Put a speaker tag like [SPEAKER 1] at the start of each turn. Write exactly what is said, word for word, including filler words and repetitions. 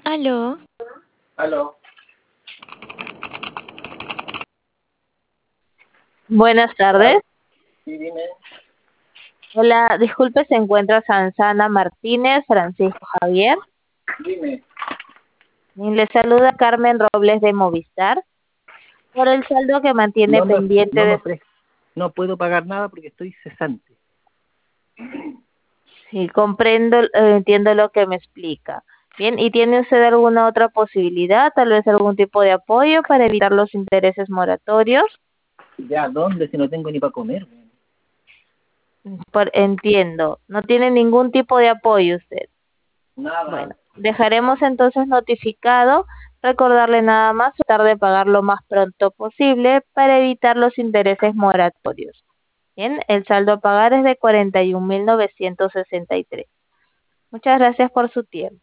[SPEAKER 1] Aló.
[SPEAKER 2] Aló.
[SPEAKER 3] Buenas tardes.
[SPEAKER 2] Hola. Sí, dime.
[SPEAKER 3] Hola, disculpe, ¿se encuentra Sansana Martínez, Francisco Javier?
[SPEAKER 2] Dime.
[SPEAKER 3] Y le saluda Carmen Robles de Movistar por el saldo que mantiene
[SPEAKER 2] No me,
[SPEAKER 3] pendiente
[SPEAKER 2] no me
[SPEAKER 3] de...
[SPEAKER 2] ofrezco. No puedo pagar nada porque estoy cesante.
[SPEAKER 3] Sí, comprendo, eh, entiendo lo que me explica. Bien, ¿y tiene usted alguna otra posibilidad, tal vez algún tipo de apoyo para evitar los intereses moratorios?
[SPEAKER 2] ¿Ya dónde? Si no tengo ni para comer.
[SPEAKER 3] Por, entiendo, no tiene ningún tipo de apoyo usted.
[SPEAKER 2] Nada.
[SPEAKER 3] Bueno, dejaremos entonces notificado, recordarle nada más tratar de pagar lo más pronto posible para evitar los intereses moratorios. Bien, el saldo a pagar es de cuarenta y un mil novecientos sesenta y tres. Muchas gracias por su tiempo.